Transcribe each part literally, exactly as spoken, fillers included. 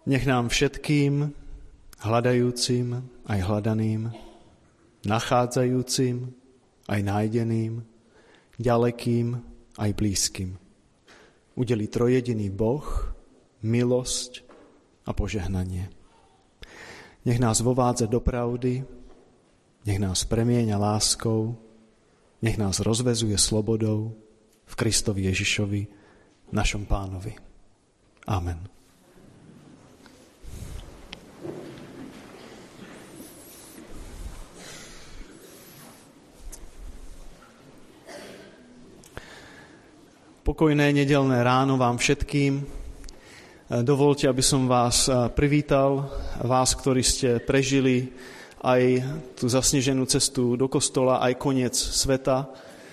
Nech nám všetkým, hľadajúcim aj hľadaným, nachádzajúcim aj nájdeným, ďalekým aj blízkym udelí trojjediný Boh milosť a požehnanie. Nech nás vovádza do pravdy, nech nás premieňa láskou, nech nás rozvezuje slobodou v Kristovi Ježišovi, našom Pánovi. Amen. Pokojné nedeľné ráno vám všetkým. Dovoľte, aby som vás privítal, vás, ktorí ste prežili aj tú zasneženú cestu do kostola, aj koniec sveta.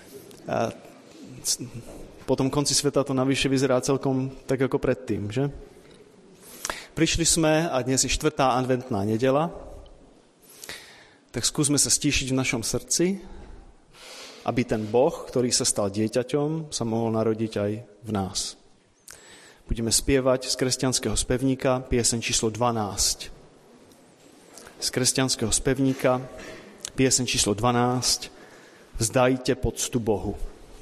Po tom konci sveta to navyše vyzerá celkom tak ako predtým, že? Prišli sme a dnes je štvrtá adventná nedeľa, tak skúsme sa stíšiť v našom srdci, aby ten Boh, ktorý sa stal dieťaťom, sa mohol narodiť aj v nás. Budeme spievať z kresťanského spevníka pieseň číslo dvanásť. Z kresťanského spevníka pieseň číslo dvanásť. Vzdajte poctu Bohu.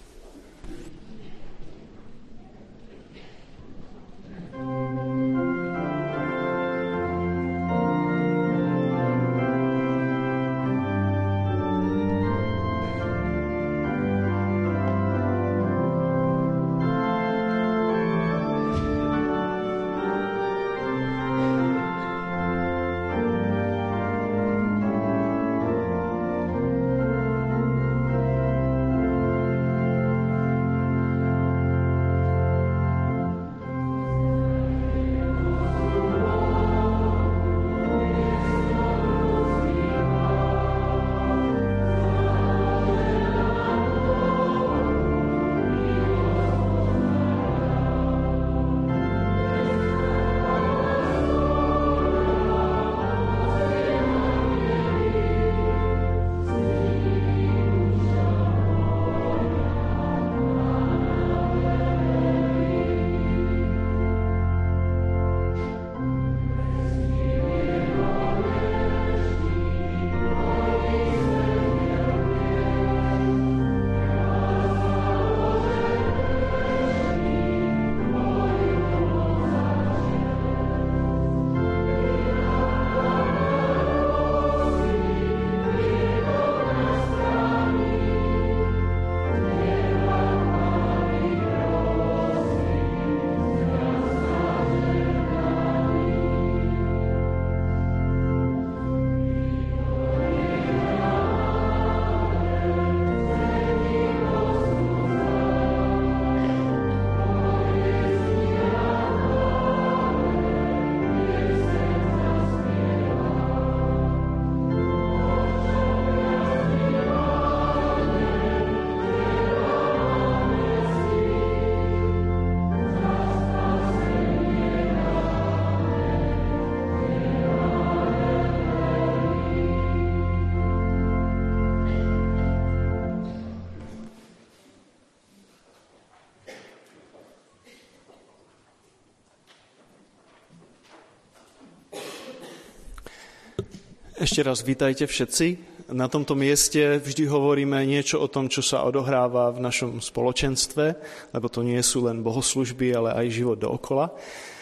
Ešte raz vítajte všetci. Na tomto mieste vždy hovoríme niečo o tom, čo sa odohráva v našom spoločenstve, lebo to nie sú len bohoslužby, ale aj život dookola.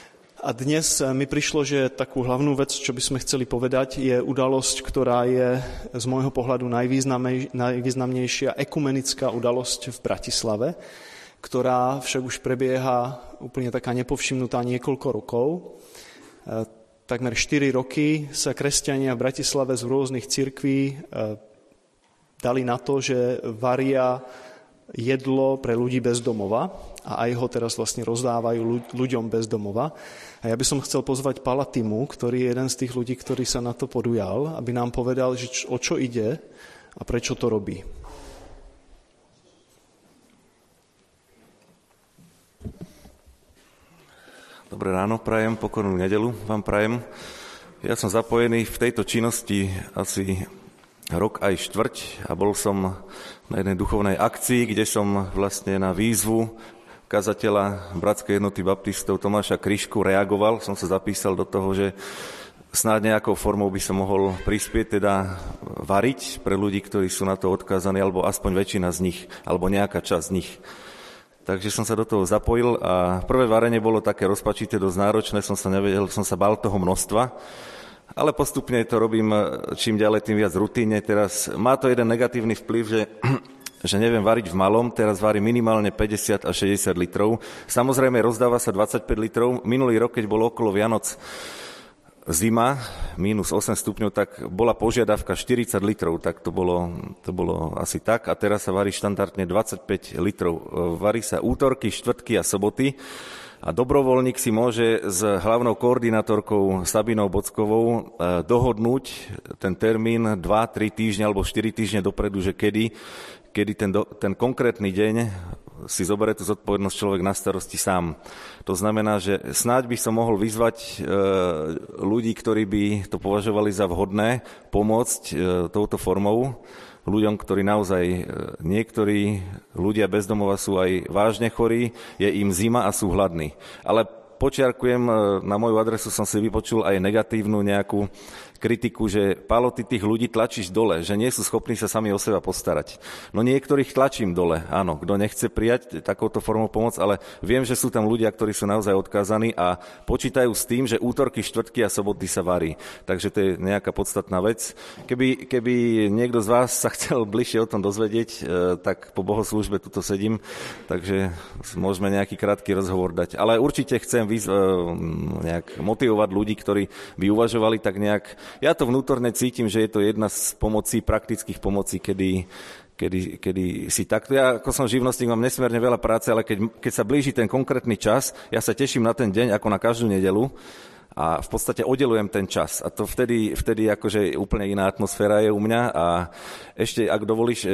A dnes mi prišlo, že takú hlavnú vec, čo by sme chceli povedať, je udalosť, ktorá je z môjho pohľadu najvýznamnejšia ekumenická udalosť v Bratislave, ktorá však už prebieha úplne taká nepovšimnutá niekoľko rokov. Takmer štyri roky sa kresťania v Bratislave z rôznych cirkví dali na to, že varia jedlo pre ľudí bez domova a aj ho teraz vlastne rozdávajú ľuďom bez domova. A ja by som chcel pozvať Pala Timu, ktorý je jeden z tých ľudí, ktorý sa na to podujal, aby nám povedal, že o čo ide a prečo to robí. Dobré ráno, prajem, pokojnú nedeľu vám prajem. Ja som zapojený v tejto činnosti asi rok aj štvrť a bol som na jednej duchovnej akcii, kde som vlastne na výzvu kazateľa Bratskej jednoty baptistov Tomáša Kryšku reagoval. Som sa zapísal do toho, že snáď nejakou formou by som mohol prispieť, teda variť pre ľudí, ktorí sú na to odkázaní, alebo aspoň väčšina z nich, alebo nejaká časť z nich. Takže som sa do toho zapojil a prvé varenie bolo také rozpačité, dosť náročné, som sa nevedel, som sa bál toho množstva, ale postupne to robím čím ďalej, tým viac rutíne. Teraz má to jeden negatívny vplyv, že, že neviem variť v malom, teraz varím minimálne päťdesiat až šesťdesiat litrov. Samozrejme rozdáva sa dvadsaťpäť litrov. Minulý rok, keď bolo okolo Vianoc zima, mínus osem stupňov, tak bola požiadavka štyridsať litrov, tak to bolo, to bolo asi tak. A teraz sa varí štandardne dvadsaťpäť litrov. Varí sa útorky, štvrtky a soboty. A dobrovoľník si môže s hlavnou koordinátorkou Sabinou Bockovou dohodnúť ten termín dva tri týždne alebo štyri týždne dopredu, že kedy, kedy ten, do, ten konkrétny deň si zoberie tú zodpovednosť človek na starosti sám. To znamená, že snáď by som mohol vyzvať e, ľudí, ktorí by to považovali za vhodné, pomôcť e, touto formou ľuďom, ktorí naozaj, e, niektorí ľudia bez domova sú aj vážne chorí, je im zima a sú hladní. Ale počiarkujem, e, na moju adresu som si vypočul aj negatívnu nejakú kritiku, že Pálo, ty tých ľudí tlačíš dole, že nie sú schopní sa sami o seba postarať. No niektorých tlačím dole, áno, kto nechce prijať takouto formou pomoc, ale viem, že sú tam ľudia, ktorí sú naozaj odkázaní a počítajú s tým, že útorky, štvrtky a soboty sa varí. Takže to je nejaká podstatná vec. Keby, keby niekto z vás sa chcel bližšie o tom dozvedieť, tak po bohoslúžbe tuto sedím, takže môžeme nejaký krátky rozhovor dať. Ale určite chcem vyz... nejak motivovať ľudí, ktorí by uvažovali tak nejak. Ja to vnútorne cítim, že je to jedna z pomocí, praktických pomocí, kedy, kedy, kedy si takto. Ja ako som živnostník, mám nesmierne veľa práce, ale keď, keď sa blíži ten konkrétny čas, ja sa teším na ten deň ako na každú nedeľu a v podstate oddelujem ten čas. A to vtedy, vtedy akože úplne iná atmosféra je u mňa a ešte, ak dovolíš,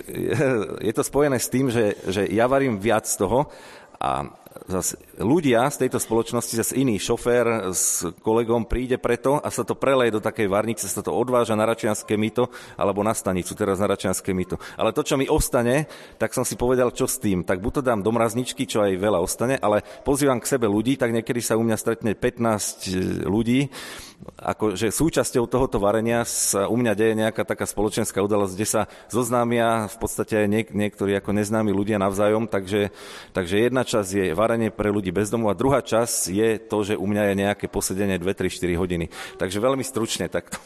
je to spojené s tým, že, že ja varím viac z toho a zase ľudia z tejto spoločnosti, zase iný šofér s kolegom príde preto a sa to preleje do takej varnice, sa to odváža na Račianske mýto alebo na stanicu, teraz na Račianske mýto. Ale to, čo mi ostane, tak som si povedal, čo s tým. Tak buď to dám do mrazničky, čo aj veľa ostane, ale pozývam k sebe ľudí, tak niekedy sa u mňa stretne pätnásť ľudí, akože súčasťou tohoto varenia sa u mňa deje nejaká taká spoločenská udalosť, kde sa zoznámia v podstate aj niek- niektorí ako neznámi ľudia navzájom, takže, takže jedna časť je varenie pre ľudí bez domu a druhá časť je to, že u mňa je nejaké posedenie dve tri štyri hodiny. Takže veľmi stručne takto.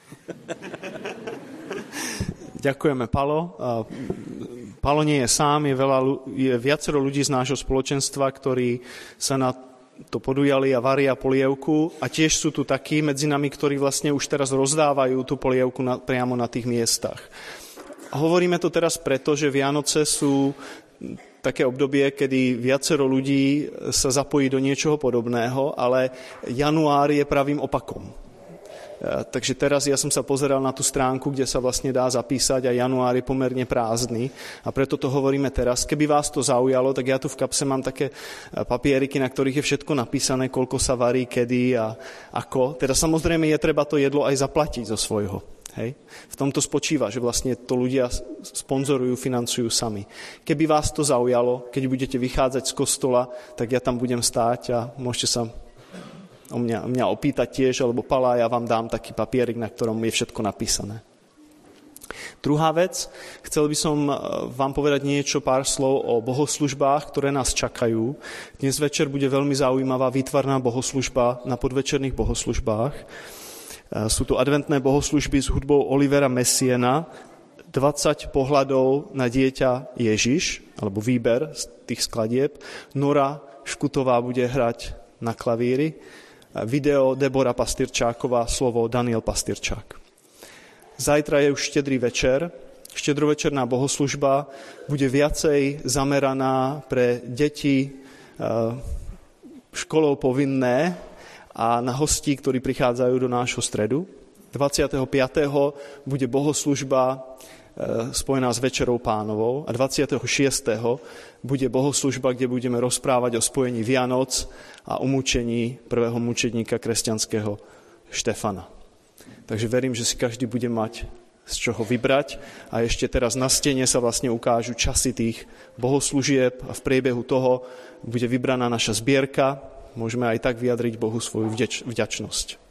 Ďakujeme, Palo. Palo nie je sám, je, veľa, je viacero ľudí z nášho spoločenstva, ktorí sa na to podujali a varia polievku a tiež sú tu takí medzi nami, ktorí vlastne už teraz rozdávajú tú polievku na, priamo na tých miestach. A hovoríme to teraz preto, že Vianoce sú také obdobie, kedy viacero ľudí sa zapojí do niečoho podobného, ale január je pravým opakom. Takže teraz ja som sa pozeral na tú stránku, kde sa vlastne dá zapísať a január je pomerne prázdny a preto to hovoríme teraz. Keby vás to zaujalo, tak ja tu v kapse mám také papieriky, na ktorých je všetko napísané, koľko sa varí, kedy a ako. Teda samozrejme je treba to jedlo aj zaplatiť zo svojho. Hej. V tomto spočíva, že vlastne to ľudia sponzorujú, financujú sami. Keby vás to zaujalo, keď budete vychádzať z kostola, tak ja tam budem stáť a môžete sa o mňa, mňa opýtať tiež, alebo Pala, ja vám dám taký papierik, na ktorom je všetko napísané. Druhá vec, chcel by som vám povedať niečo, pár slov o bohoslužbách, ktoré nás čakajú. Dnes večer bude veľmi zaujímavá výtvarná bohoslužba na podvečerných bohoslužbách. Sú to adventné bohoslužby s hudbou Olivera Messiena, dvadsať pohľadov na dieťa Ježiš, alebo výber z tých skladieb. Nora Škutová bude hrať na klavíri. Video Debora Pastyrčáková, slovo Daniel Pastyrčák. Zajtra je už štedrý večer. Štedrovečerná bohoslužba bude viacej zameraná pre deti školou povinné a na hostí, ktorí prichádzajú do nášho stredu. dvadsiateho piateho bude bohoslužba spojená s Večerou Pánovou a dvadsiateho šiesteho bude bohoslužba, kde budeme rozprávať o spojení Vianoc a umúčení prvého mučedníka kresťanského Štefana. Takže verím, že si každý bude mať z čoho vybrať. A ešte teraz na stene sa vlastne ukážu časy tých bohoslúžieb a v priebehu toho bude vybraná naša zbierka. Môžeme aj tak vyjadriť Bohu svoju vďač- vďačnosť.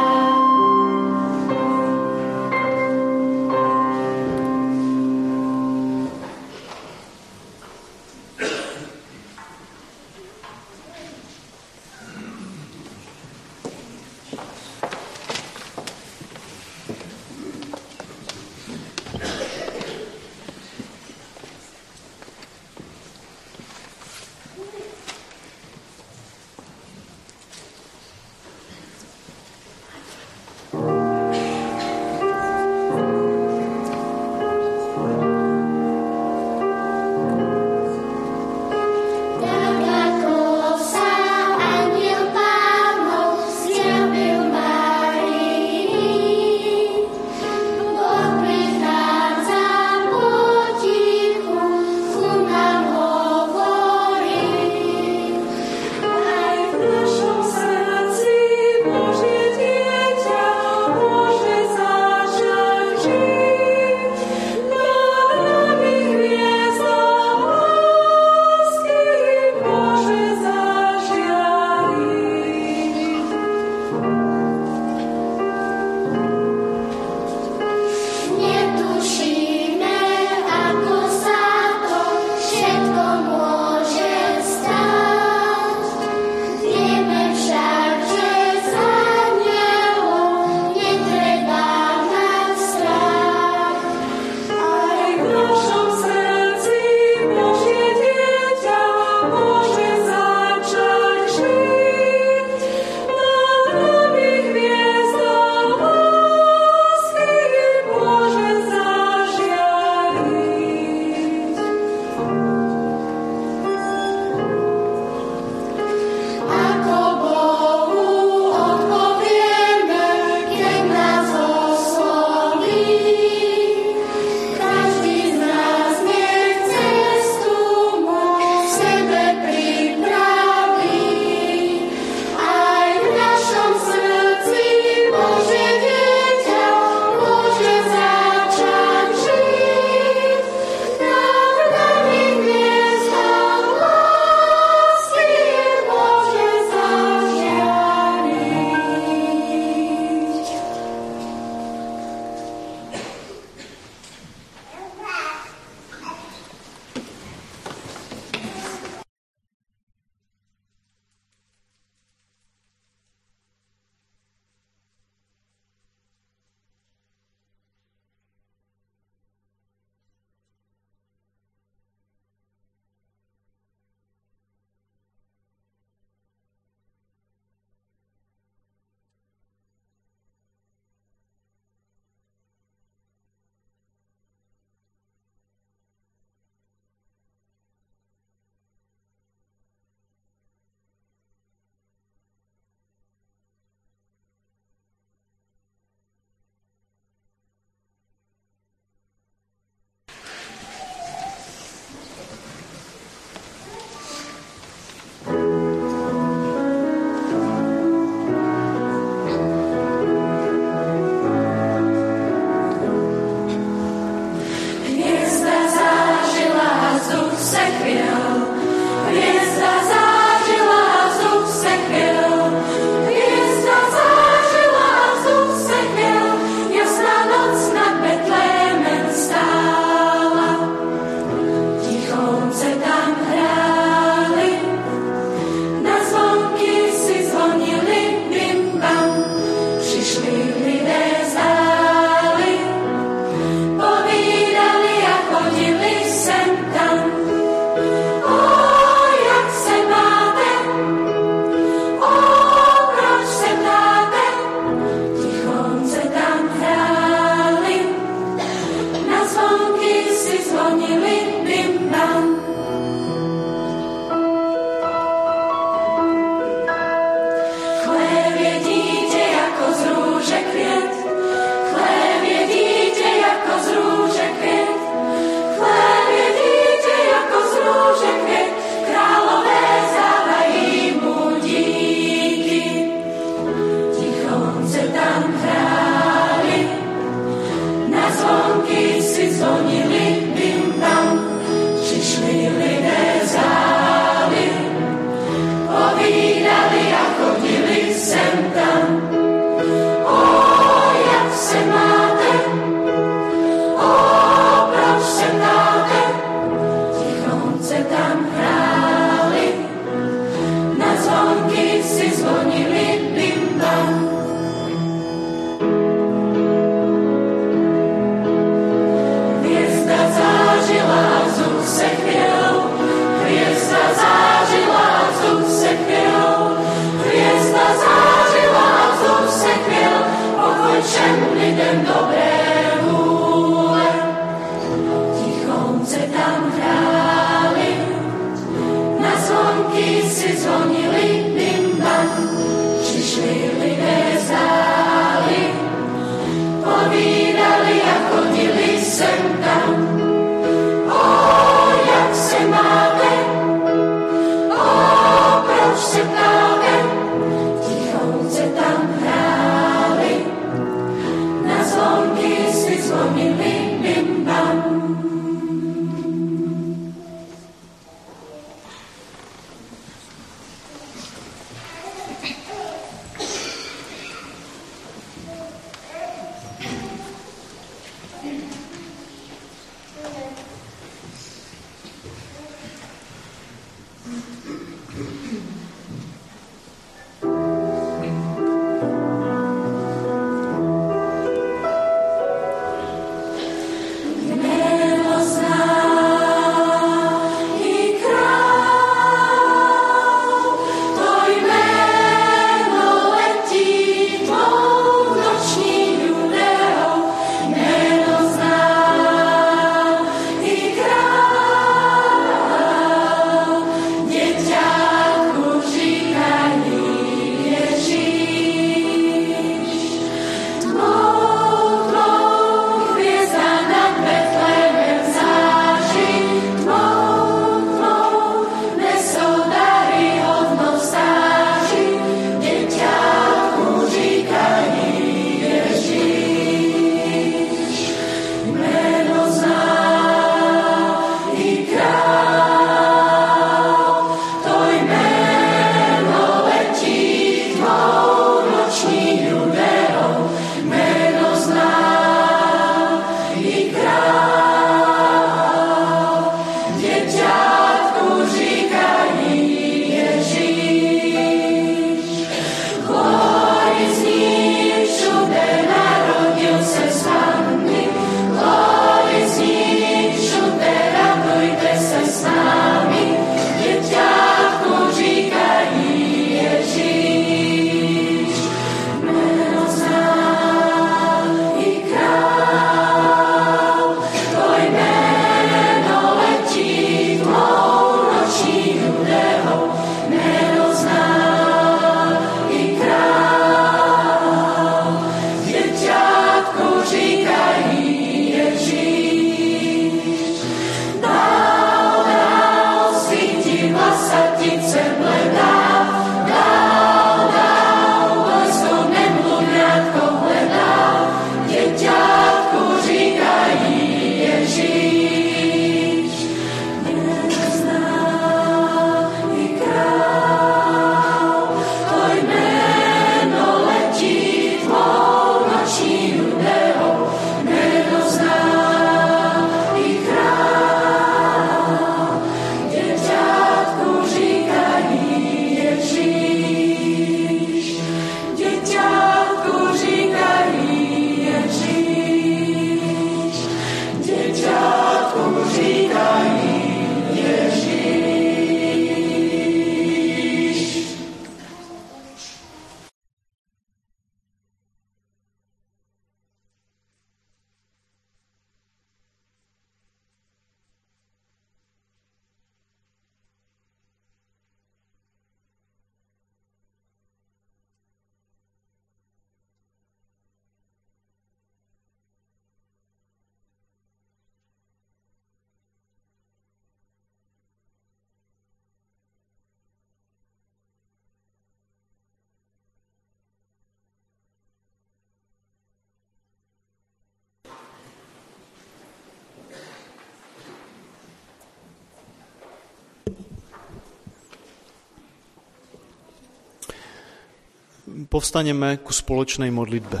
Povstaneme ku spoločnej modlitbe.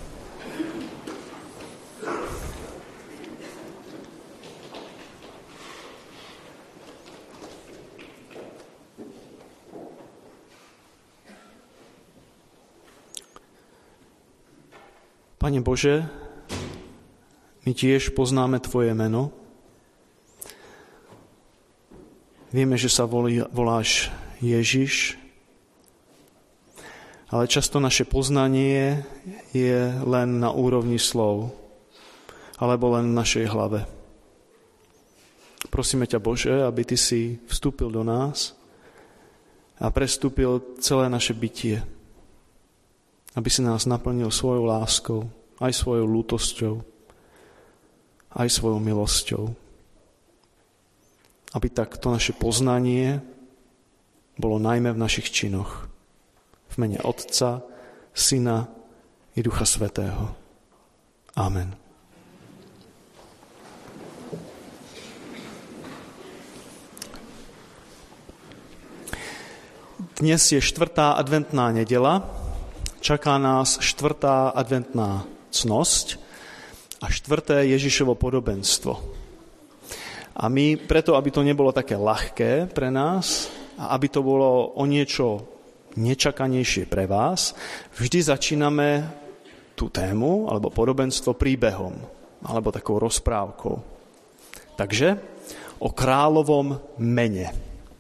Pane Bože, my tiež poznáme Tvoje meno. Vieme, že sa volí, voláš Ježiš, ale často naše poznanie je len na úrovni slov, alebo len v našej hlave. Prosíme ťa, Bože, aby Ty si vstúpil do nás a prestúpil celé naše bytie. Aby si nás naplnil svojou láskou, aj svojou lútosťou, aj svojou milosťou. Aby takto naše poznanie bolo najmä v našich činoch. V mene Otca, Syna i Ducha Svätého. Amen. Dnes je štvrtá adventná nedeľa. Čaká nás štvrtá adventná cnosť a štvrté Ježišovo podobenstvo. A my preto, aby to nebolo také ľahké pre nás a aby to bolo o niečo nečakanejšie pre vás, vždy začíname tú tému alebo podobenstvo príbehom alebo takou rozprávkou. Takže o kráľovom mene.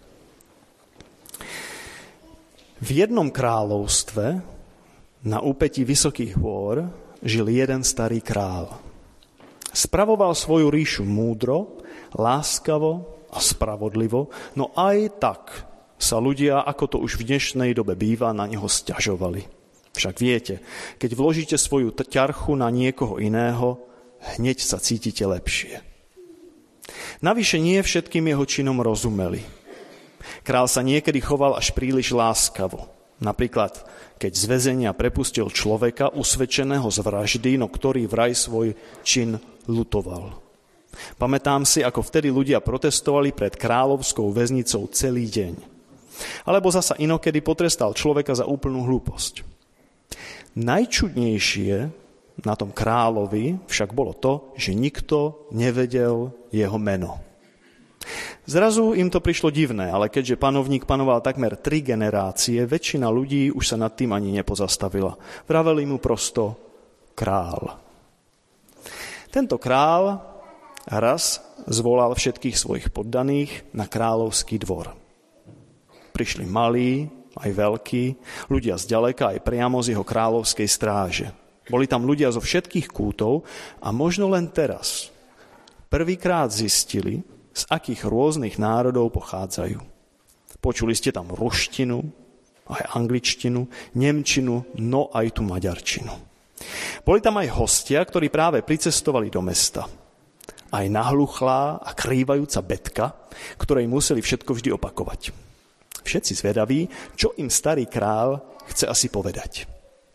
V jednom kráľovstve na úpetí vysokých hôr žil jeden starý král. Spravoval svoju ríšu múdro, láskavo a spravodlivo, no aj tak sa ľudia, ako to už v dnešnej dobe býva, na neho sťažovali. Však viete, keď vložíte svoju ťarchu na niekoho iného, hneď sa cítite lepšie. Navyše nie všetkým jeho činom rozumeli. Král sa niekedy choval až príliš láskavo. Napríklad, keď z väzenia prepustil človeka usvedčeného z vraždy, no ktorý vraj svoj čin ľutoval. Pamätám si, ako vtedy ľudia protestovali pred kráľovskou väznicou celý deň. Alebo zasa inokedy potrestal človeka za úplnú hlúposť. Najčudnejšie na tom kráľovi však bolo to, že nikto nevedel jeho meno. Zrazu im to prišlo divné, ale keďže panovník panoval takmer tri generácie, väčšina ľudí už sa nad tým ani nepozastavila. Vraveli mu prosto král. Tento král raz zvolal všetkých svojich poddaných na kráľovský dvor. Prišli malí, aj veľkí, ľudia zďaleka aj priamo z jeho kráľovskej stráže. Boli tam ľudia zo všetkých kútov a možno len teraz prvýkrát zistili, z akých rôznych národov pochádzajú. Počuli ste tam ruštinu, aj angličtinu, nemčinu, no aj tú maďarčinu. Boli tam aj hostia, ktorí práve pricestovali do mesta. Aj nahluchlá a krývajúca betka, ktorej museli všetko vždy opakovať. Všetci zvedaví, čo im starý král chce asi povedať.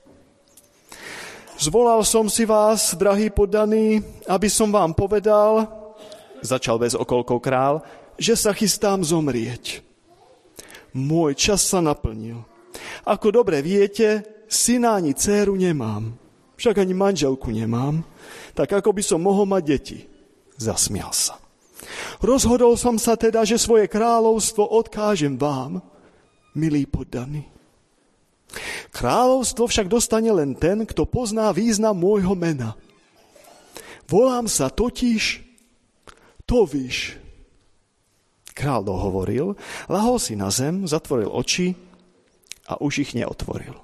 Zvolal som si vás, drahí poddaní, aby som vám povedal, začal bez okolkov král, že sa chystám zomrieť. Môj čas sa naplnil. Ako dobre viete, syna ani dcéru nemám. Však ani manželku nemám. Tak ako by som mohol mať deti. Zasmial sa. Rozhodol som sa teda, že svoje kráľovstvo odkážem vám, milí poddaní. Kráľovstvo však dostane len ten, kto pozná význam môjho mena. Volám sa totiž Toviš. Král dohovoril, lahol si na zem, zatvoril oči a už ich neotvoril.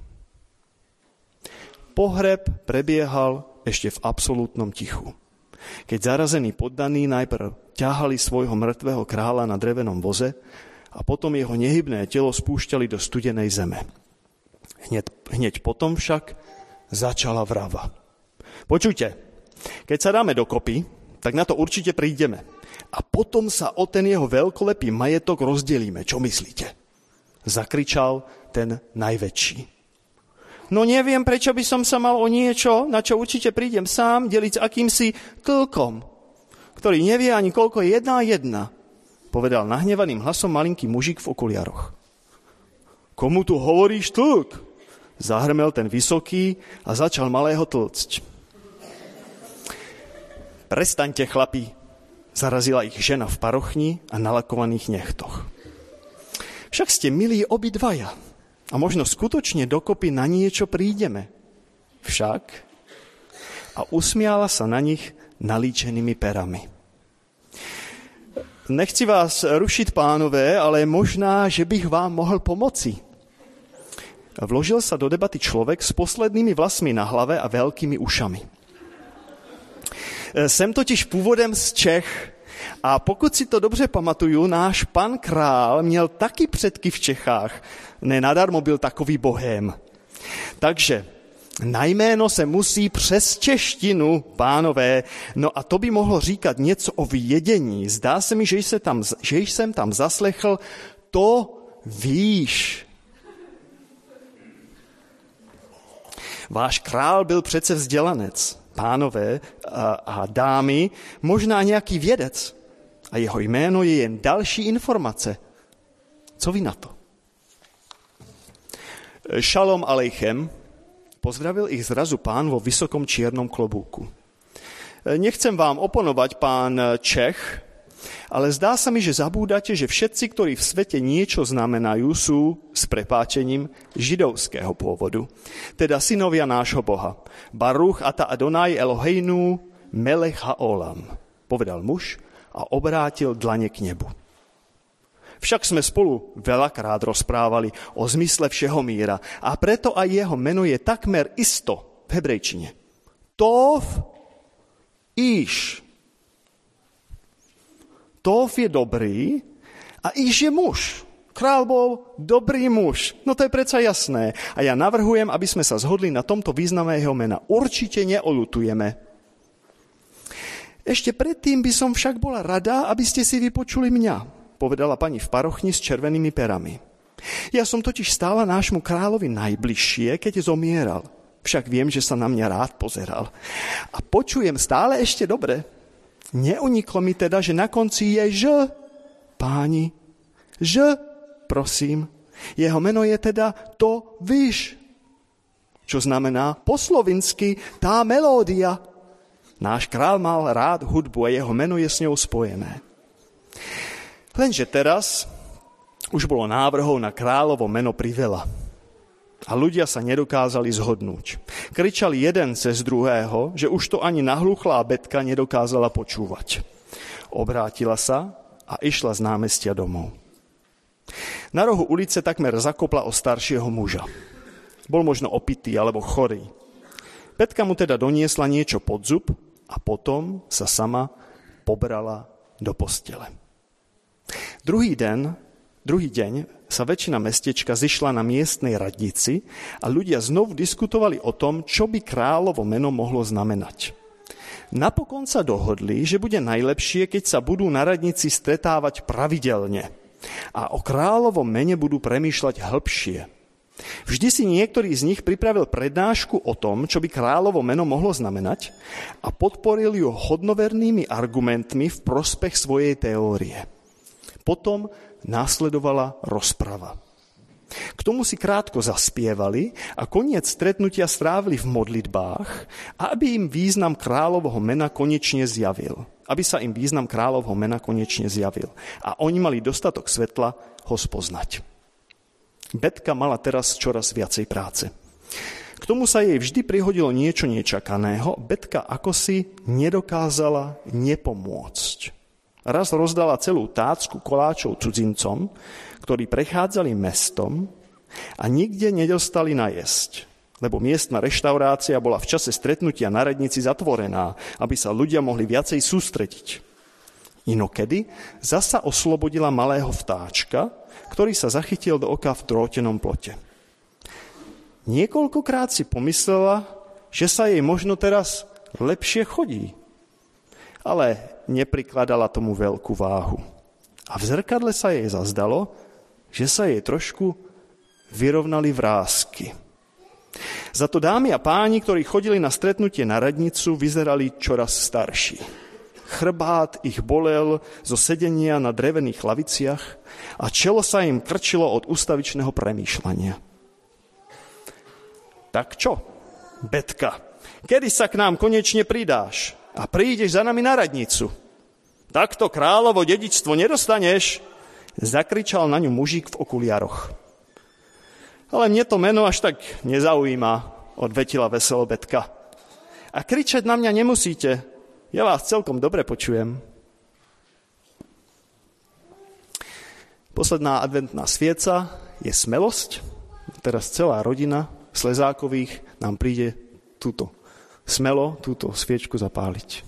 Pohreb prebiehal ešte v absolútnom tichu. Keď zarazení poddaní najprv ťahali svojho mŕtvého kráľa na drevenom voze a potom jeho nehybné telo spúšťali do studenej zeme. Hneď, hneď potom však začala vrava. Počujte, keď sa dáme dokopy, tak na to určite prídeme. A potom sa o ten jeho veľkolepý majetok rozdelíme. Čo myslíte? Zakričal ten najväčší. No neviem, prečo by som sa mal o niečo, na čo určite prídem sám, deliť s akýmsi tlkom, ktorý nevie ani koľko je jedna jedna. povedal nahnevaným hlasom malinký mužík v okuliaroch. Komu tu hovoríš tlk? Zahrmel ten vysoký a začal malého tlcť. Prestaňte, chlapi, zarazila ich žena v parochni a nalakovaných nechtoch. Však ste milí obidvaja a možno skutočne dokopy na niečo prídeme. Však a usmiala sa na nich nalíčenými perami. Nechci vás rušiť, pánové, ale možná, že bych vám mohl pomoci. Vložil sa do debaty človek s poslednými vlasmi na hlave a veľkými ušami. Jsem totiž původem z Čech a pokud si to dobře pamatuju, náš pan král měl taky předky v Čechách. Nenadarmo byl takový bohém. Takže na jméno se musí přes češtinu, pánové, no a to by mohlo říkat něco o vědění. Zdá se mi, že jsem tam, že jsem tam zaslechl, to víš. Váš král byl přece vzdělanec, pánové a, a dámy, možná nějaký vědec. A jeho jméno je jen další informace. Co vy na to? Šalom alejchem, pozdravil ich zrazu pán vo vysokom čiernom klobúku. Nechcem vám oponovať, pán Čech, ale zdá sa mi, že zabúdate, že všetci, ktorí v svete niečo znamenajú, sú s prepáčením židovského pôvodu. Teda synovia nášho Boha. Baruch ata Adonai Eloheinu melech haolam, povedal muž a obrátil dlane k nebu. Však sme spolu veľakrát rozprávali o zmysle všeho míra a preto aj jeho meno je takmer isto v hebrejčine. Tov Iš. Tov je dobrý a Iš je muž. Král bol dobrý muž. No to je predsa jasné. A ja navrhujem, aby sme sa zhodli na tomto význame jeho mena. Určite neolutujeme. Ešte predtým by som však bola rada, aby ste si vypočuli mňa, povedala pani v parochni s červenými perami. Ja som totiž stála nášmu kráľovi najbližšie, keď zomieral. Však viem, že sa na mňa rád pozeral. A počujem stále ešte dobre. Neuniklo mi teda, že na konci je Ž, páni. Ž, prosím. Jeho meno je teda to víš. Čo znamená po slovinsky tá melódia. Náš král mal rád hudbu a jeho meno je s ňou spojené. Lenže teraz už bolo návrhov na kráľovo meno priveľa. A ľudia sa nedokázali zhodnúť. Kričali jeden cez druhého, že už to ani nahluchlá Betka nedokázala počúvať. Obrátila sa a išla z námestia domov. Na rohu ulice takmer zakopla o staršieho muža. Bol možno opitý alebo chorý. Betka mu teda doniesla niečo pod zub a potom sa sama pobrala do postele. Druhý deň Druhý deň sa väčšina mestečka zišla na miestnej radnici a ľudia znovu diskutovali o tom, čo by kráľovo meno mohlo znamenať. Napokon sa dohodli, že bude najlepšie, keď sa budú na radnici stretávať pravidelne a o kráľovom mene budú premýšľať hĺbšie. Vždy si niektorý z nich pripravil prednášku o tom, čo by kráľovo meno mohlo znamenať a podporil ju hodnovernými argumentmi v prospech svojej teórie. Potom následovala rozprava. K tomu si krátko zaspievali a koniec stretnutia strávili v modlitbách, aby im význam kráľovho mena konečne zjavil. Aby sa im význam kráľovho mena konečne zjavil. A oni mali dostatok svetla ho spoznať. Betka mala teraz čoraz viacej práce. K tomu sa jej vždy prihodilo niečo nečakaného. Betka akosi nedokázala nepomôcť. Raz rozdala celú tácku koláčov cudzincom, ktorí prechádzali mestom a nikde nedostali najesť, lebo miestna reštaurácia bola v čase stretnutia na radnici zatvorená, aby sa ľudia mohli viacej sústrediť. Inokedy zasa oslobodila malého vtáčka, ktorý sa zachytil do oka v drôtenom plote. Niekoľkokrát si pomyslela, že sa jej možno teraz lepšie chodí, ale neprikladala tomu veľkú váhu. A v zrkadle sa jej zazdalo, že sa jej trošku vyrovnali vrásky. Za to dámy a páni, ktorí chodili na stretnutie na radnicu, vyzerali čoraz starší. chrbát ich bolel zo sedenia na drevených laviciach a čelo sa im krčilo od ustavičného premýšľania. Tak čo, Betka, kedy sa k nám konečne pridáš a prídeš za nami na radnicu? Takto kráľovo dedičstvo nedostaneš, zakričal na ňu mužík v okuliároch. Ale mne to meno až tak nezaujíma, odvetila veselo Betka. A kričať na mňa nemusíte, ja vás celkom dobre počujem. Posledná adventná svieca je smelosť. Teraz celá rodina Slezákových nám príde túto smelo, túto sviečku zapáliť.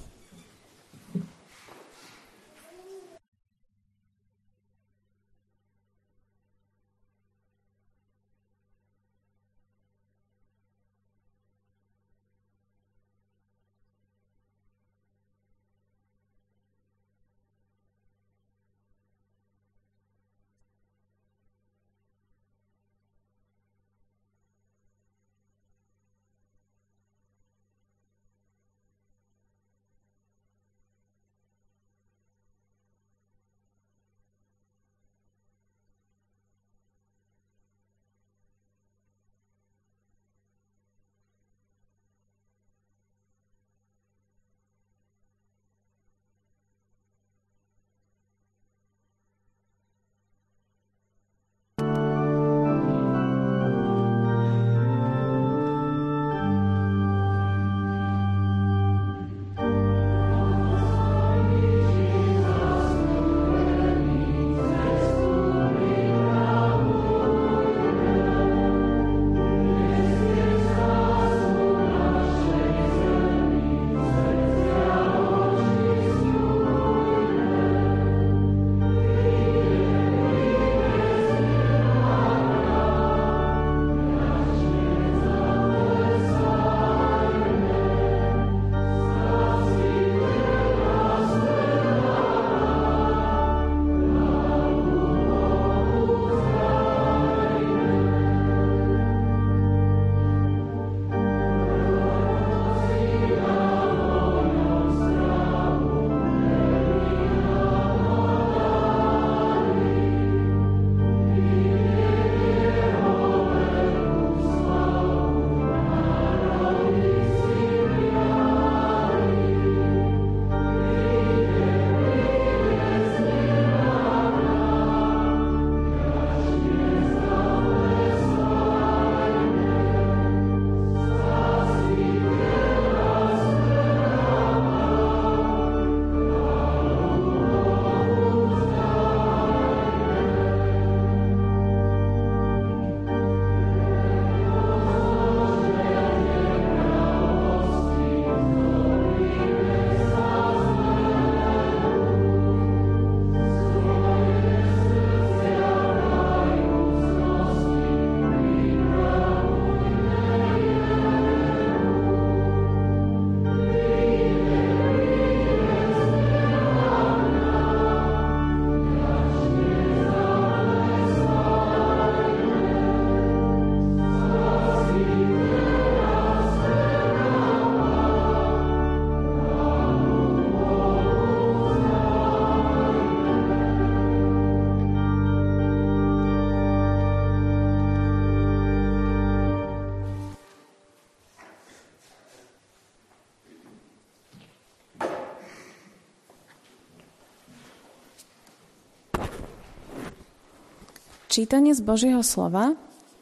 Čítanie z Božieho slova,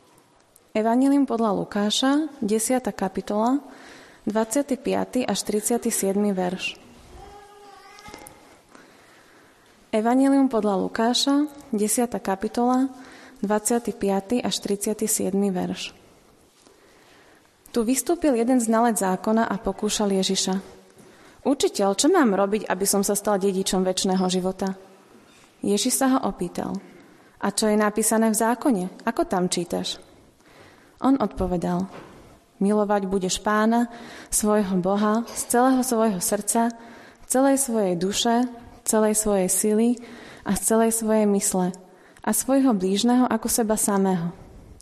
Evanjelium podľa Lukáša, desiata kapitola, dvadsiaty piaty až tridsiaty siedmy verš. Evanjelium podľa Lukáša, desiata kapitola, dvadsiaty piaty až tridsiaty siedmy verš. Tu vystúpil jeden znalec zákona a pokúšal Ježiša. Učiteľ, čo mám robiť, aby som sa stal dedičom večného života? Ježiš sa ho opýtal. A čo je napísané v zákone? Ako tam čítaš? On odpovedal. Milovať budeš Pána, svojho Boha, z celého svojho srdca, celej svojej duše, celej svojej sily a z celej svojej mysle a svojho blížneho ako seba samého.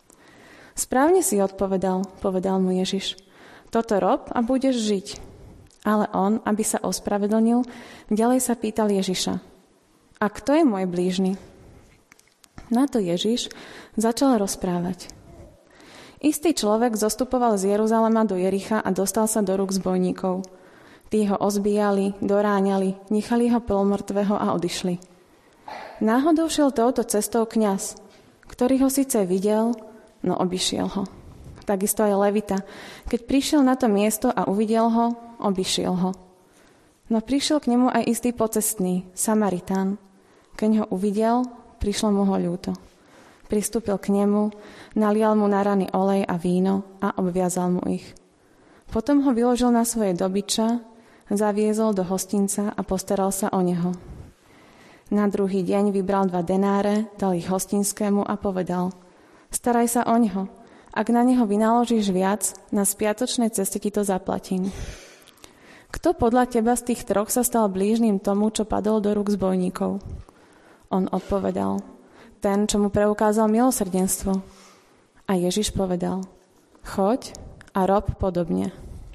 Správne si odpovedal, povedal mu Ježiš. Toto rob a budeš žiť. Ale on, aby sa ospravedlnil, ďalej sa pýtal Ježiša: A kto je môj blížny? Na to Ježiš začal rozprávať. Istý človek zostupoval z Jeruzalema do Jericha a dostal sa do rúk zbojníkov. Tí ho ozbíjali, doráňali, nechali ho polomrtvého a odišli. Náhodou šiel touto cestou kňaz, ktorý ho síce videl, no obišiel ho. Takisto aj Levita, keď prišiel na to miesto a uvidel ho, obišiel ho. No prišiel k nemu aj istý pocestný, Samaritán. Keď ho uvidel, prišlo mu ho ľúto. Pristúpil k nemu, nalial mu na rany olej a víno a obviazal mu ich. Potom ho vyložil na svoje dobyča, zaviezol do hostinca a postaral sa o neho. Na druhý deň vybral dva denáre, dal ich hostinskému a povedal: Staraj sa o neho. Ak na neho vynaložíš viac, na spiatočnej ceste ti to zaplatím. Kto podľa teba z tých troch sa stal blížnym tomu, čo padol do rúk zbojníkov? On odpovedal: Ten, čo mu preukázal milosrdenstvo. A Ježiš povedal: Choď a rob podobne.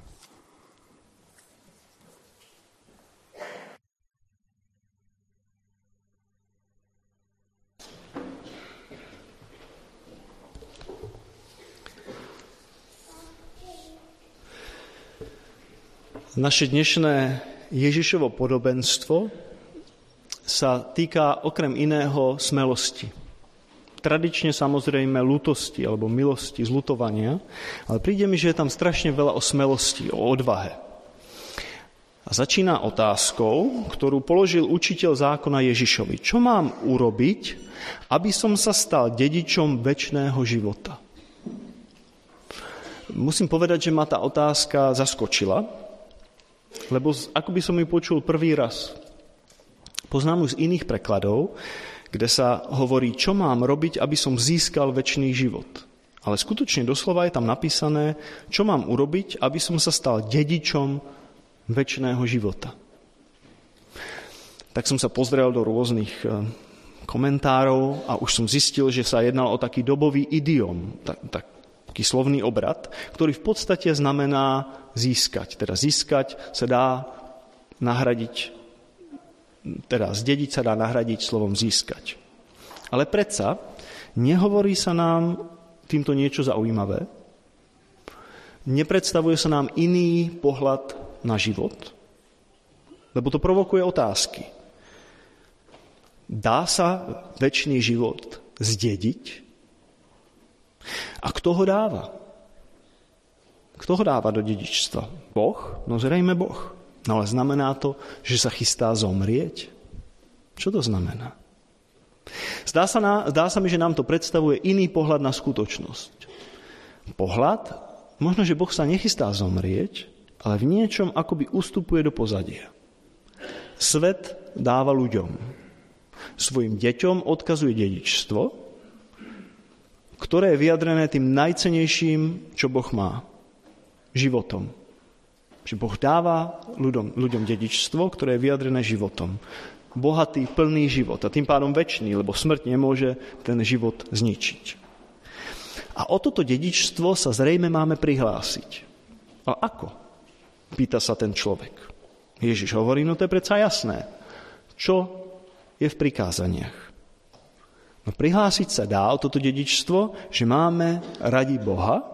Naše dnešné Ježišovo podobenstvo sa týka okrem iného smelosti. Tradične samozrejme ľútosti alebo milosti, zľutovania, ale príde mi, že je tam strašne veľa o smelosti, o odvahe. A začína otázkou, ktorú položil učiteľ zákona Ježišovi. Čo mám urobiť, aby som sa stal dedičom večného života? Musím povedať, že ma tá otázka zaskočila, lebo ako by som ju počul prvý raz. Poznám ju z iných prekladov, kde sa hovorí, čo mám robiť, aby som získal večný život. Ale skutočne doslova je tam napísané, čo mám urobiť, aby som sa stal dedičom večného života. Tak som sa pozrel do rôznych komentárov a už som zistil, že sa jednalo o taký dobový idiom, tak, tak, taký slovný obrad, ktorý v podstate znamená získať. Teda získať sa dá nahradiť, teda zdediť sa dá nahradiť slovom získať. Ale predsa nehovorí sa nám týmto niečo zaujímavé. Nepredstavuje sa nám iný pohľad na život, lebo to provokuje otázky. Dá sa večný život zdediť? A kto ho dáva? Kto ho dáva do dedičstva? Boh? No zrejme Boh. No ale znamená to, že sa chystá zomrieť? Čo to znamená? Zdá sa, na, zdá sa mi, že nám to predstavuje iný pohľad na skutočnosť. Pohľad, možno, že Boh sa nechystá zomrieť, ale v niečom akoby ustupuje do pozadia. Svet dáva ľuďom. Svojim deťom odkazuje dedičstvo, ktoré je vyjadrené tým najcennejším, čo Boh má. Životom. Že Boh dáva ľuďom, ľuďom dedičstvo, ktoré je vyjadrené životom. Bohatý, plný život a tým pádom večný, lebo smrť nemôže ten život zničiť. A o toto dedičstvo sa zrejme máme prihlásiť. A ako? Pýta sa ten človek. Ježiš hovorí, no to je predsa jasné. Čo je v prikázaniach? No prihlásiť sa dá o toto dedičstvo, že máme radi Boha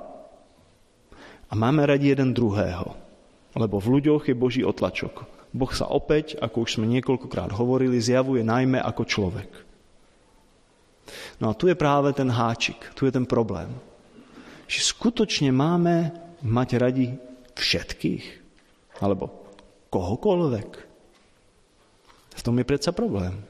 a máme radi jeden druhého. Lebo v ľuďoch je Boží otlačok. Boh sa opäť, ako už sme niekoľkokrát hovorili, zjavuje najmä ako človek. No a tu je práve ten háčik, tu je ten problém. Že skutočne máme mať radi všetkých? Alebo kohokoľvek? V tom je predsa problém.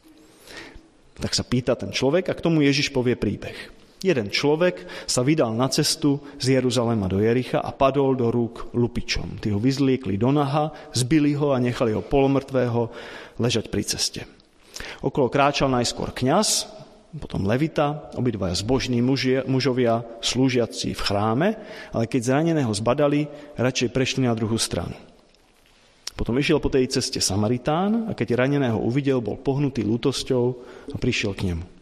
Tak sa pýta ten človek a k tomu Ježiš povie príbeh. Jeden človek sa vydal na cestu z Jeruzalema do Jericha a padol do rúk lupičom. Tí ho vyzliekli do naha, zbili ho a nechali ho polomrtvého ležať pri ceste. Okolo kráčal najskôr kňaz, potom levita, obidvaja zbožní mužia, mužovia, slúžiaci v chráme, ale keď zraneného zbadali, radšej prešli na druhú stranu. Potom išiel po tej ceste Samaritán a keď raneného uvidel, bol pohnutý lútosťou a prišiel k nemu.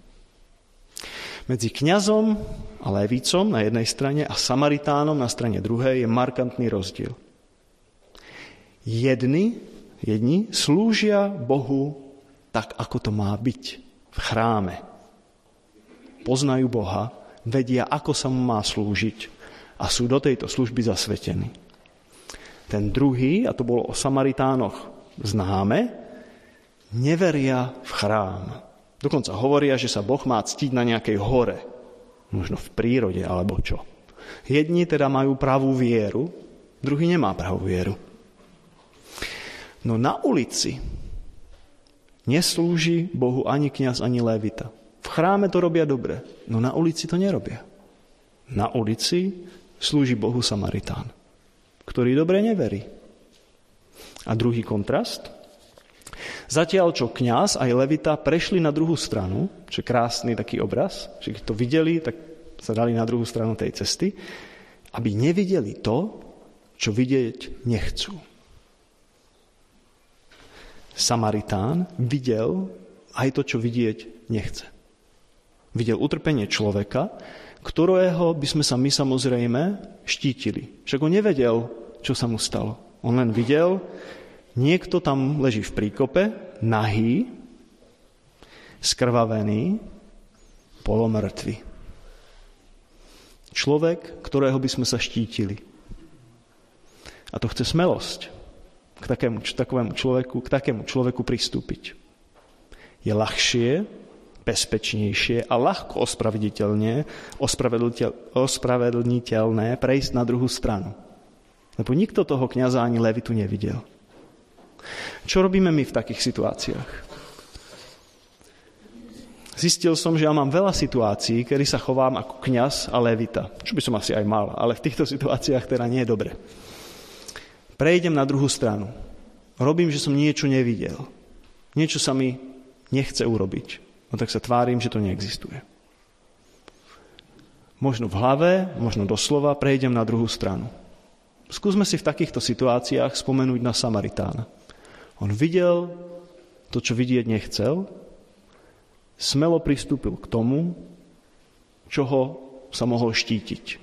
Medzi kňazom a lévicom na jednej strane a Samaritánom na strane druhej je markantný rozdiel. Jedni, jedni slúžia Bohu tak, ako to má byť v chráme. Poznajú Boha, vedia, ako sa mu má slúžiť a sú do tejto služby zasvetení. Ten druhý, a to bolo o Samaritánoch známe, neveria v chrám. Dokonca hovoria, že sa Boh má ctiť na nejakej hore, možno v prírode alebo čo. Jedni teda majú pravú vieru, druhý nemá pravú vieru. No na ulici neslúži Bohu ani kňaz, ani lévita. V chráme to robia dobre, no na ulici to nerobia. Na ulici slúži Bohu Samaritán, ktorý dobre neverí. A druhý kontrast. Zatiaľ, čo kňaz aj levita prešli na druhú stranu, čo je krásny taký obraz, že keď to videli, tak sa dali na druhú stranu tej cesty, aby nevideli to, čo vidieť nechcú. Samaritán videl aj to, čo vidieť nechce. Videl utrpenie človeka, ktorého by sme sa my samozrejme štítili. Však on nevedel, čo sa mu stalo. On len videl, niekto tam leží v príkope, nahý, skrvavený, polomrtvý. Človek, ktorého by sme sa štítili. A to chce smelosť k takému, takovému človeku, k takému človeku pristúpiť. Je ľahšie, bezpečnejšie a ľahko ospravedlniteľné, ospravedlniteľné prejsť na druhú stranu. Lebo nikto toho kňaza ani levitu nevidel. Čo robíme my v takých situáciách? Zistil som, že ja mám veľa situácií, kedy sa chovám ako kňaz a levita. Čo by som asi aj mal, ale v týchto situáciách teda nie je dobre. Prejdem na druhú stranu. Robím, že som niečo nevidel. Niečo sa mi nechce urobiť. No tak sa tvárim, že to neexistuje. Možno v hlave, možno doslova prejdem na druhú stranu. Skúsme si v takýchto situáciách spomenúť na Samaritána. On videl to, čo vidieť nechcel, smelo pristúpil k tomu, čoho sa mohol štítiť.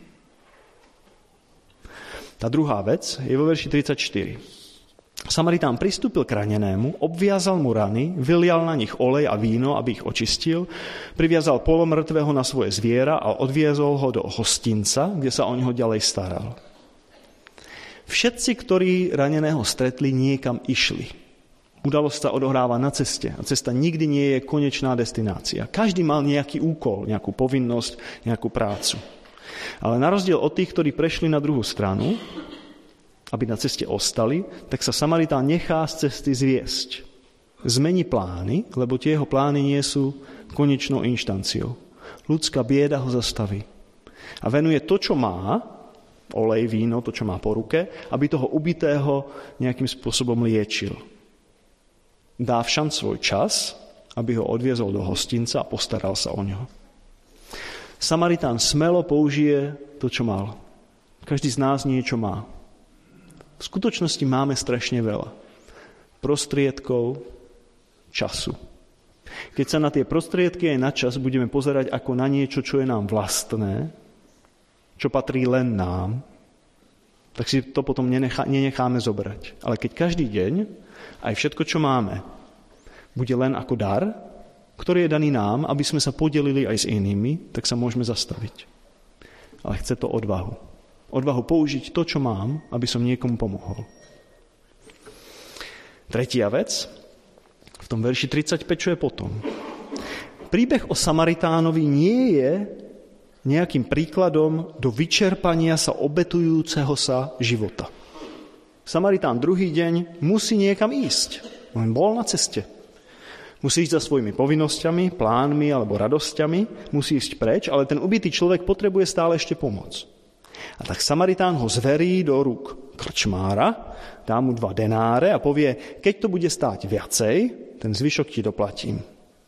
Tá druhá vec je vo verši tridsaťštyri. Samaritán pristúpil k ranenému, obviazal mu rany, vylial na nich olej a víno, aby ich očistil, priviazal polomrtvého na svoje zviera a odviezol ho do hostinca, kde sa o neho ďalej staral. Všetci, ktorí raneného stretli, niekam išli. Udalosť sa odohráva na ceste a cesta nikdy nie je konečná destinácia. Každý mal nejaký úkol, nejakú povinnosť, nejakú prácu. Ale na rozdiel od tých, ktorí prešli na druhú stranu, aby na ceste ostali, tak sa Samaritán nechá z cesty zviesť. Zmení plány, lebo tie jeho plány nie sú konečnou inštanciou. Ľudská bieda ho zastaví. A venuje to, čo má, olej, víno, to, čo má po ruke, aby toho ubitého nejakým spôsobom liečil. Dá všan svoj čas, aby ho odviezol do hostinca a postaral sa o neho. Samaritán smelo použije to, čo mal. Každý z nás niečo má. V skutočnosti máme strašne veľa prostriedkov, času. Keď sa na tie prostriedky aj na čas budeme pozerať ako na niečo, čo je nám vlastné, čo patrí len nám, tak si to potom nenechá, nenecháme zobrať. Ale keď každý deň aj všetko, čo máme, bude len ako dar, ktorý je daný nám, aby sme sa podelili aj s inými, tak sa môžeme zastaviť. Ale chce to odvahu. Odvahu použiť to, čo mám, aby som niekomu pomohol. Tretia vec, v tom verši tridsaťpäť, čo je potom. Príbeh o Samaritánovi nie je nejakým príkladom do vyčerpania sa obetujúceho sa života. Samaritán druhý deň musí niekam ísť. On bol na ceste. Musí ísť za svojimi povinnosťami, plánmi alebo radosťami, musí ísť preč, ale ten ubitý človek potrebuje stále ešte pomoc. A tak Samaritán ho zverí do rúk krčmára, dá mu dva denáre a povie, keď to bude stáť viacej, ten zvyšok ti doplatím.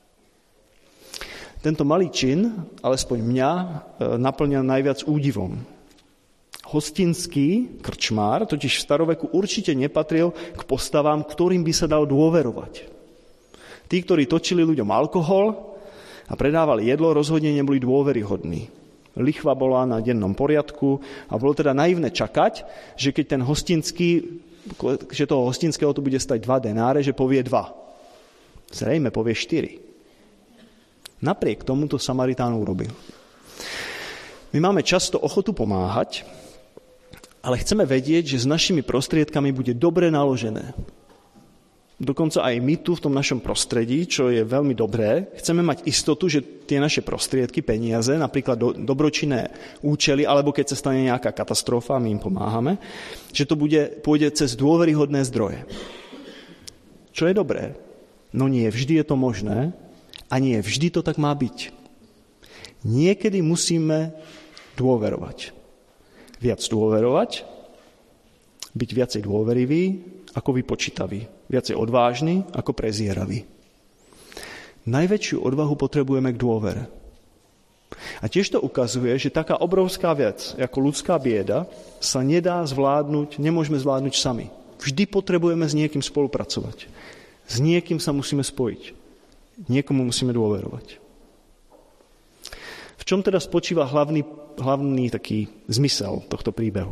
Tento malý čin, alespoň mňa, naplňa najviac údivom. Hostinský krčmár totiž v staroveku určite nepatril k postavám, ktorým by sa dal dôverovať. Tí, ktorí točili ľuďom alkohol a predávali jedlo, rozhodne neboli dôveryhodní. Lichva bola na dennom poriadku a bolo teda naivné čakať, že keď ten hostinský že toho hostinského to bude stať dva denáre, že povie dva. Zrejme povie štyri. Napriek tomu to Samaritán urobil. My máme často ochotu pomáhať, ale chceme vedieť, že s našimi prostriedkami bude dobre naložené. Dokonca aj my tu v tom našom prostredí, čo je veľmi dobré, chceme mať istotu, že tie naše prostriedky, peniaze, napríklad do, dobročinné účely, alebo keď sa stane nejaká katastrofa, my im pomáhame, že to bude, pôjde cez dôveryhodné zdroje. Čo je dobré? No nie vždy je to možné a nie vždy to tak má byť. Niekedy musíme dôverovať. Viac dôverovať, byť viacej dôverivý ako vypočítavý. Viacej odvážny ako prezieravý. Najväčšiu odvahu potrebujeme k dôvere. A tiež to ukazuje, že taká obrovská vec, ako ľudská bieda, sa nedá zvládnuť, nemôžeme zvládnuť sami. Vždy potrebujeme s niekým spolupracovať. S niekým sa musíme spojiť. Niekomu musíme dôverovať. V čom teda spočíva hlavný, hlavný taký zmysel tohto príbehu?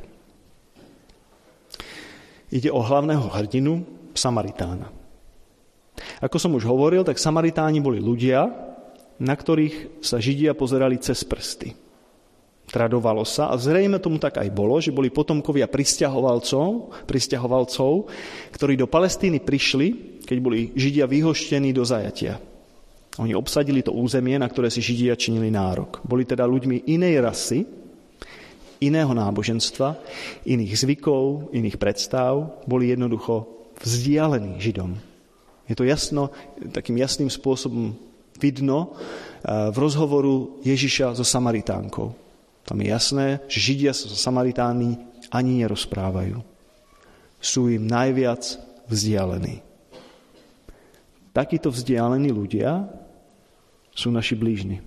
Ide o hlavného hrdinu, Samaritána. Ako som už hovoril, tak Samaritáni boli ľudia, na ktorých sa Židia pozerali cez prsty. Tradovalo sa, a zrejme tomu tak aj bolo, že boli potomkovia prisťahovalcov, prisťahovalcov, ktorí do Palestíny prišli, keď boli Židia vyhoštení do zajatia. Oni obsadili to územie, na ktoré si Židia činili nárok. Boli teda ľuďmi inej rasy, iného náboženstva, iných zvykov, iných predstav, boli jednoducho vzdialení Židom. Je to jasno, takým jasným spôsobom vidno v rozhovoru Ježiša so Samaritánkou. Tam je jasné, že Židia sa so Samaritánmi ani nerozprávajú. Sú im najviac vzdialení. Takíto vzdialení ľudia sú naši blížni.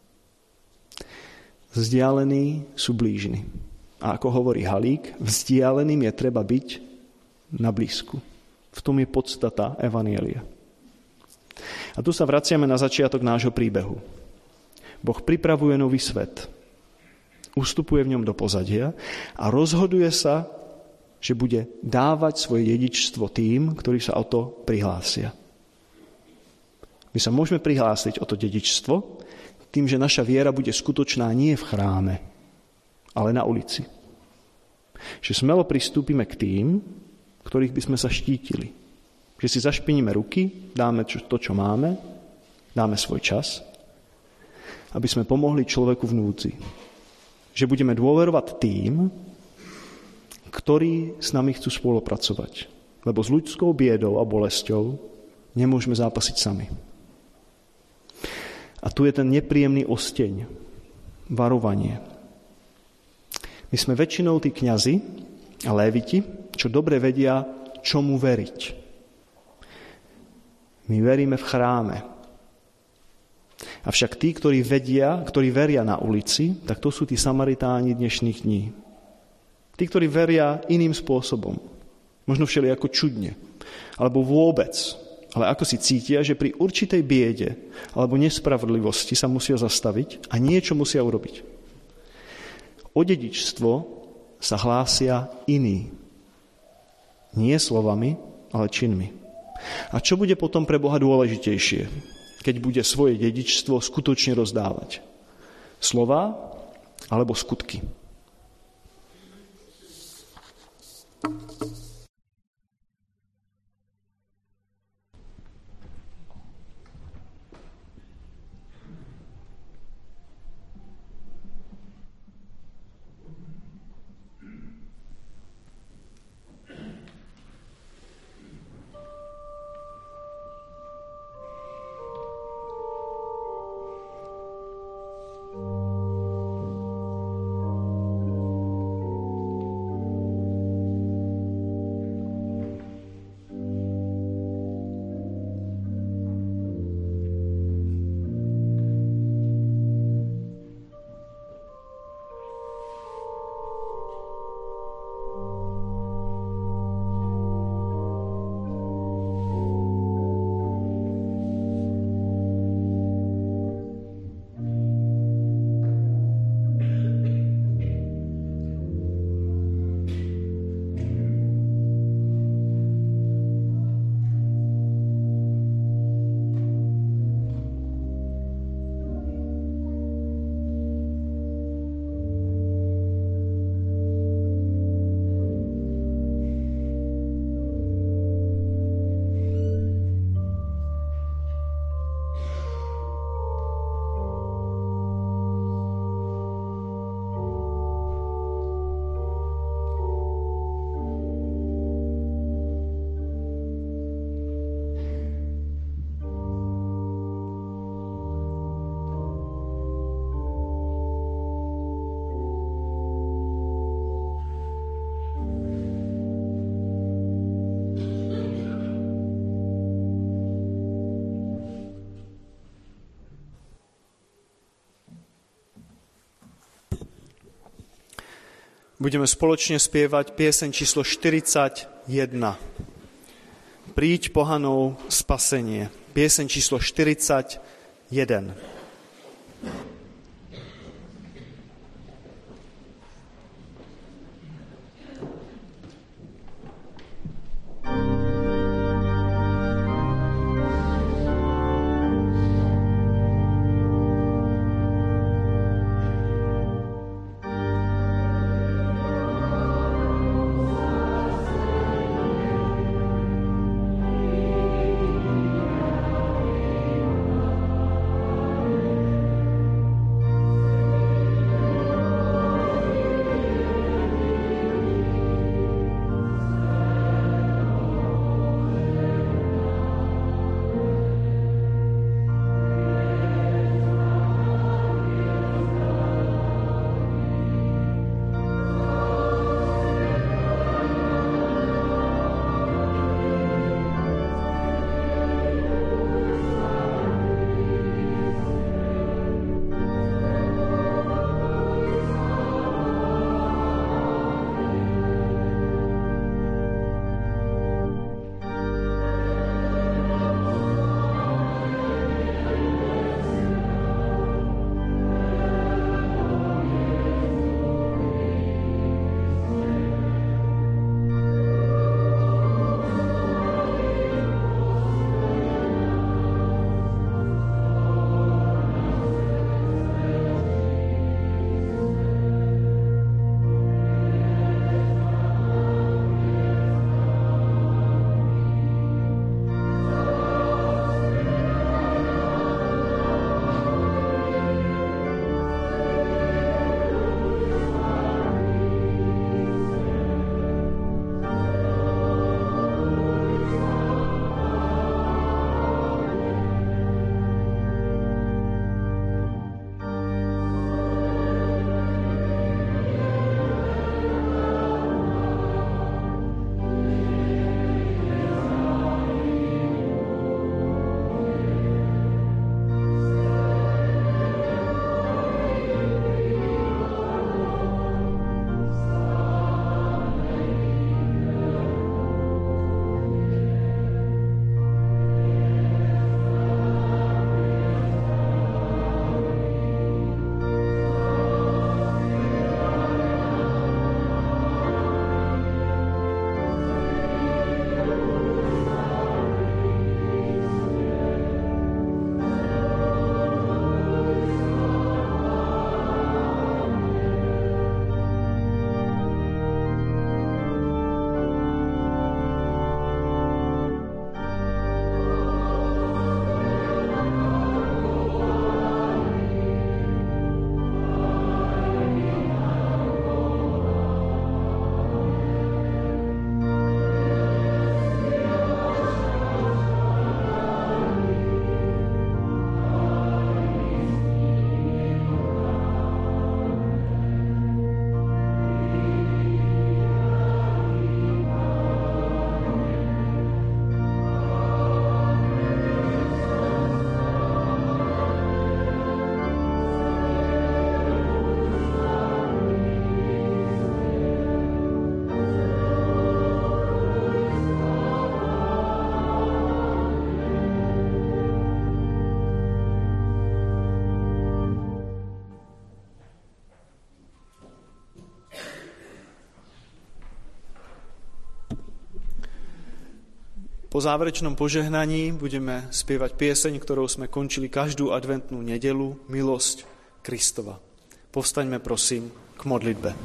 Vzdialení sú blížni. A ako hovorí Halík, vzdialeným je treba byť na blízku. V tom je podstata evanjelia. A tu sa vraciame na začiatok nášho príbehu. Boh pripravuje nový svet. Ustupuje v ňom do pozadia a rozhoduje sa, že bude dávať svoje dedičstvo tým, ktorí sa o to prihlásia. My sa môžeme prihlásiť o to dedičstvo tým, že naša viera bude skutočná nie v chráme, ale na ulici. Že smelo pristúpime k tým, ktorých by sme sa štítili. Že si zašpiníme ruky, dáme to, čo máme, dáme svoj čas, aby sme pomohli človeku v núdzi. Že budeme dôverovať tým, ktorí s nami chcú spolupracovať. Lebo s ľudskou biedou a bolesťou nemôžeme zápasiť sami. A tu je ten nepríjemný osteň, varovanie. My sme väčšinou tí kňazi a léviti, čo dobre vedia, čomu veriť. My veríme v chráme. Avšak tí, ktorí vedia, ktorí veria na ulici, tak to sú tí Samaritáni dnešných dní. Tí, ktorí veria iným spôsobom. Možno všelijako čudne. Alebo vôbec. Ale ako si cítia, že pri určitej biede alebo nespravodlivosti sa musia zastaviť a niečo musia urobiť. O dedičstvo sa hlásia iní. Nie slovami, ale činmi. A čo bude potom pre Boha dôležitejšie, keď bude svoje dedičstvo skutočne rozdávať? Slová alebo skutky? budeme spoločne spievať pieseň číslo štyridsaťjeden. Príď pohanov spasenie. Pieseň číslo štyridsaťjeden. Po záverečnom požehnaní budeme spievať pieseň, ktorou sme končili každú adventnú nedelu, Milosť Kristova. Povstaňme prosím k modlitbe.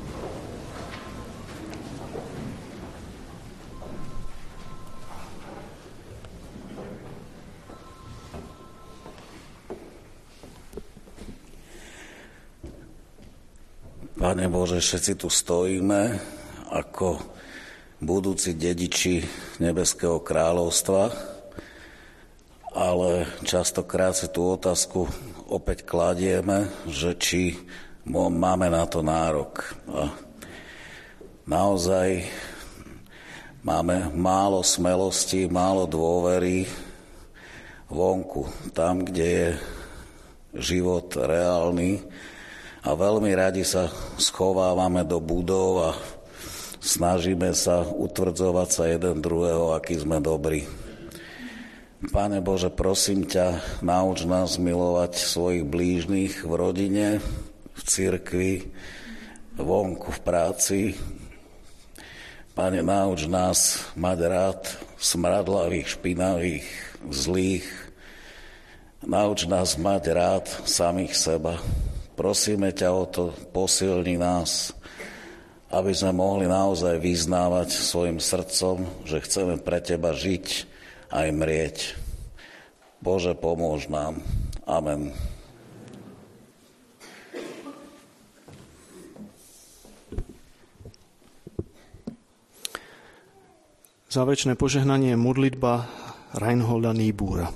Pane Bože, všetci tu stojíme ako budúci dediči Nebeského kráľovstva, ale častokrát si tú otázku opäť kladieme, že či máme na to nárok. A naozaj máme málo smelosti, málo dôvery vonku, tam, kde je život reálny A veľmi radi sa schovávame do budov a snažíme sa utvrdzovať sa jeden druhého, aký sme dobrí. Pane Bože, prosím ťa, nauč nás milovať svojich blížnych v rodine, v cirkvi, vonku v práci. Pane, nauč nás mať rád smradlavých, špinavých, zlých. Nauč nás mať rád samých seba. Prosíme ťa o to, posilni nás, aby sme mohli naozaj vyznávať svojim srdcom, že chceme pre teba žiť aj mrieť. Bože, pomôž nám. Amen. Záverečné požehnanie je modlitba Reinholda Niebura.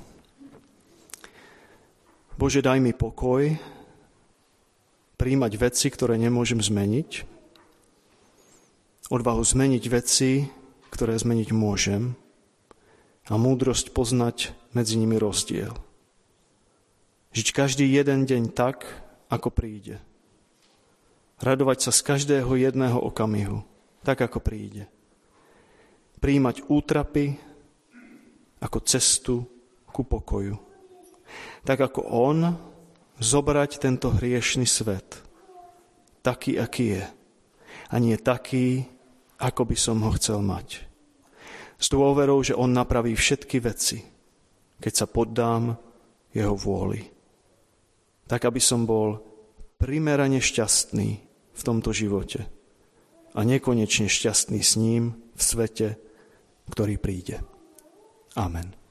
Bože, daj mi pokoj prijímať veci, ktoré nemôžem zmeniť, odvahu zmeniť veci, ktoré zmeniť môžem, a múdrosť poznať medzi nimi rozdiel. Žiť každý jeden deň tak, ako príde. Radovať sa z každého jedného okamihu, tak ako príde. Prijímať útrapy ako cestu ku pokoju. Tak ako on, zobrať tento hriešny svet, taký, aký je, a nie taký, ako by som ho chcel mať. S dôverou, že on napraví všetky veci, keď sa poddám jeho vôli. Tak, aby som bol primerane šťastný v tomto živote a nekonečne šťastný s ním v svete, ktorý príde. Amen.